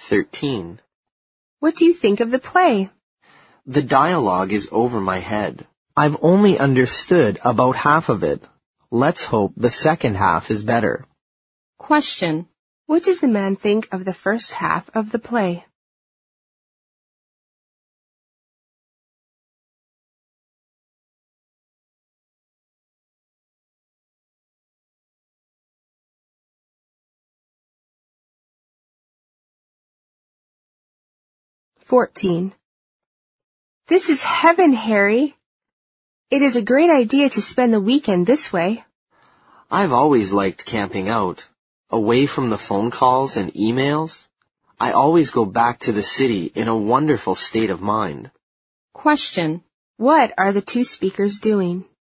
13. What do you think of the play? The dialogue is over my head. I've only understood about half of it. Let's hope the second half is better. Question. What does the man think of the first half of the play? "14. This is heaven, Harry. It is a great idea to spend the weekend this way. I've always liked camping out. Away from the phone calls and emails, I always go back to the city in a wonderful state of mind. Question. What are the two speakers doing?